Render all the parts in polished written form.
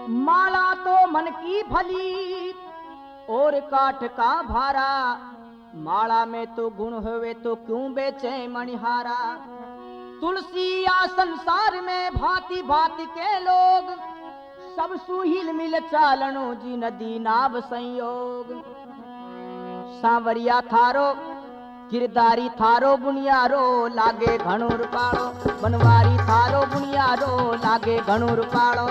माला तो मन की फली और काठ का भारा, माला में तो गुण होवे तो क्यों बेचे मणिहारा। तुलसी या संसार में भांति भांति के लोग, सब सुहिल मिल चालनो जी नदी नाव संयोग। सांवरिया थारो किरदारी थारो बुनियारो, लागे घणो रूपाळो। बनवारी थारो बुनियारो, लागे घणो रूपाळो।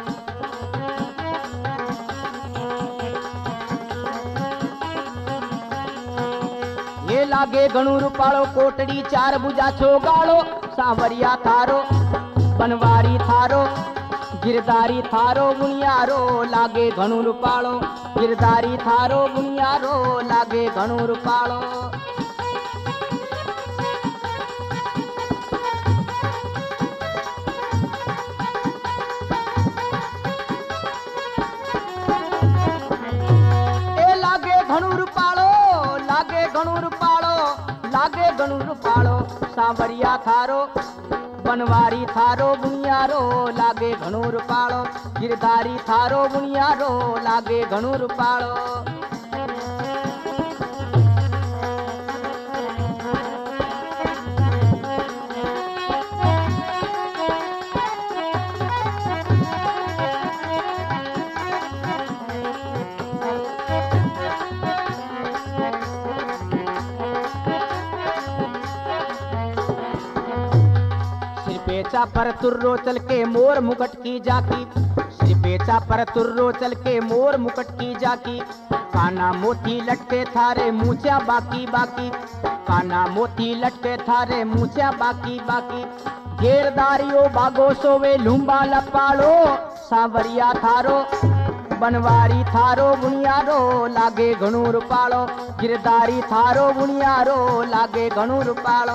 ये लागे घणो रूपाळो, कोटड़ी चार बुजा छो गाळो। सांवरिया थारो बनवारी थारो गिरदारी थारो बुनियारो, लागे घणो रूपाळो। गिरदारी थारो बुनियारो, लागे घणो रूपाळो। लागे घणो रूपाळो, सांवरिया थारो बनवारी थारो बुनियारो, लागे घणो रूपाळो। गिरधारी थारो बुनियारो, लागे घणो रूपाळो। पेचा पर तुर्रो चल के मोर मुकुट की जाकी। श्री पेचा पर तुर्रो चल के मोर मुकुट की जाकी। काना मोती लटके थारे मूछा बाकी बाकी। काना मोती लटके थारे मूछा बाकी बाकी। घेरदारियो बागो सोवे लुम्बा लपाड़ो, सांवरिया थारो बनवारी थारो बुनियारो, लागे घणो रूपाळो। गिरदारी थारो बुनियारो, लागे घणो रूपाळो।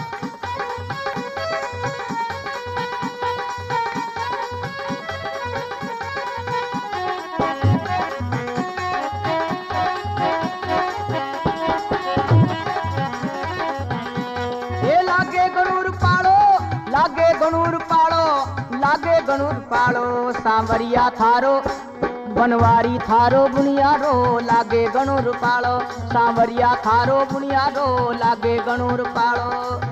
लागे घणो रूपाळो, सांवरिया थारो बनवारी थारो बुनियारो, लागे घणो रूपाळो। सांवरिया थारो बुनियारो, लागे घणो रूपाळो।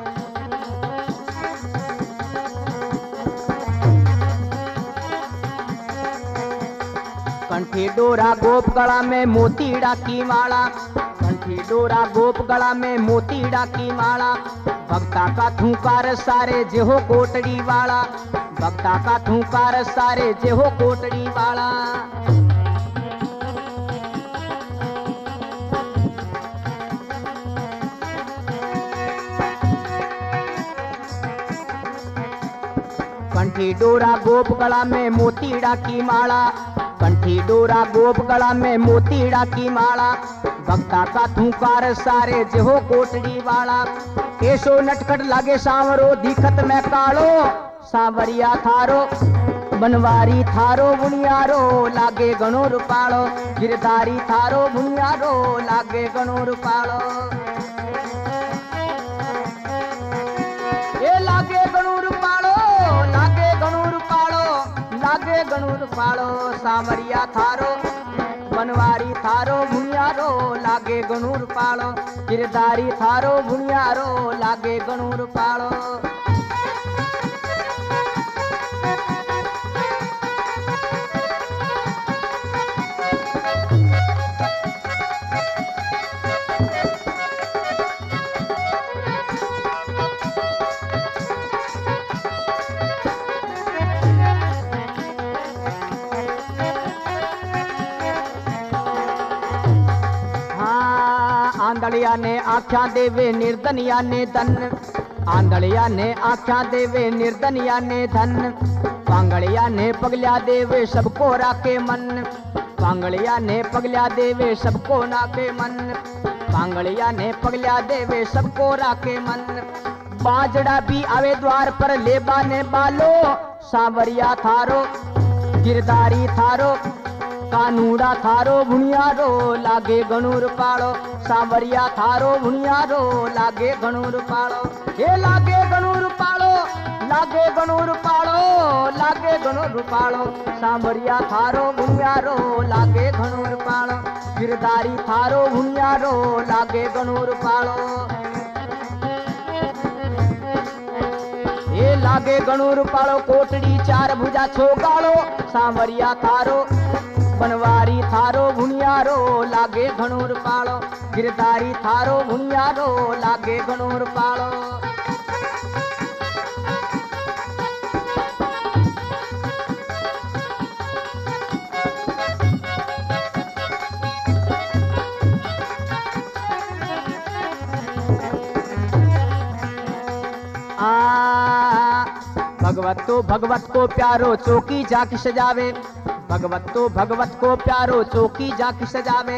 कंठी डोरा गोप गला में मोतीड़ा की माला। कंठी डोरा गोप गला में मोतीड़ा की माला। भक्ता का थूकार सारे जेहो कोटड़ी वाला। भक्ता का थूकार सारे जेहो कोटड़ी वाला। कंठी डोरा गोप गला में मोतीड़ा की माला। कंठी डोरा गोप गला में मोतीड़ा की माला। भक्ता का थूकार सारे जेहो कोटड़ी वाला। ऐसो नटखट लागे सांवरो दिखत में कालो, सांवरिया थारो बनवारी थारो बुनियारो, लागे घणो रूपाळो। गिरधारी थारो बुनियारो, लागे घणो रूपाळो। ए लागे घणो रूपाळो, लागे घणो रूपाळो, लागे घणो रूपाळो। सांवरिया थारो बनवारी थारो बुनियारो, लागे घणो रूपाळो। गिरधारी थारो बुनियारो, लागे घणो रूपाळो। आंधड़िया ने आख्या देवे निर्धनिया ने धन। आंधड़िया ने आख्या देवे निर्धनिया ने धन। पांगड़िया ने पगल्या देवे सबको राखे मन। पांगड़िया ने पगल्या देवे सबको नाके मन। पांगड़िया ने पगल्या देवे सबको राखे मन। बाजड़ा भी आवे द्वार पर लेबा ने बालो, सांवरिया थारो गिरधारी थारो कानूड़ा थारो बुनियारो, लागे घणो रूपाळो। सांवरिया थारो बुनियारो, लागे घणो रूपाळो। हे लागे घणो रूपाळो, लागे घणो रूपालो सांवरिया थारो भुनियारो लागे घणो रूपालो गिरधारी थारो भुनियारो लागे घणो रूपालो ये लागे घणो रूपालो कोटड़ी चार भुजा छोगालो सांवरिया थारो बनवारी थारो भुनियारो लागे घणो रूपालो गिरधारी थारो भुनियारो लागे घणो रूपालो भगवत को प्यारो चौकी जाके सजावे भगवत को प्यारो चौकी जाके सजावे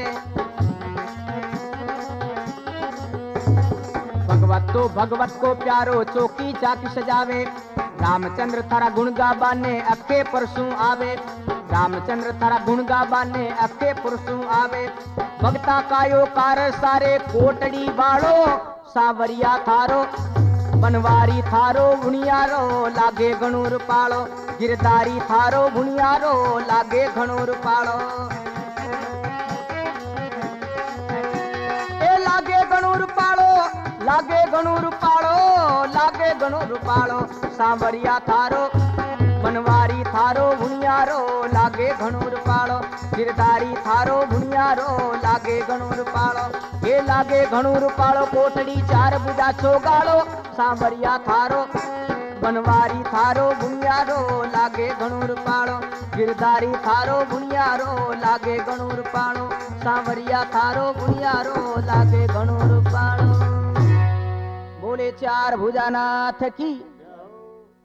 भगवत को प्यारो चौकी जाके सजावे रामचंद्र थारा गुण गाबाने अखे परसों आवे रामचंद्र थारा गुण गाबाने अखे परसों आवे भक्ता कायो कार सारे कोटड़ी बाड़ो सावरिया थारो बनवारी थारो भुनियारो लागे घणो रूपालो गिरधारी थारो भुनियारो लागे घणो रूपालो ए लागे घणो रूपालो सांवरिया थारो बनवारी थारो भुनियारो लागे घणो रूपालो गिरधारी थारो भुनियारो लागे घणो रूपालो ये लागे घणो रूपालो कोटड़ी चार बुजा छोगालो सांवरिया थारो बनवारी थारो भुनियारो लागे घणो रूपालो गिरधारी थारो भुनियारो लागे घणो रूपालो सांवरिया थारो भुनियारो लागे घणो रूपालो बोले चार भुजानाथ की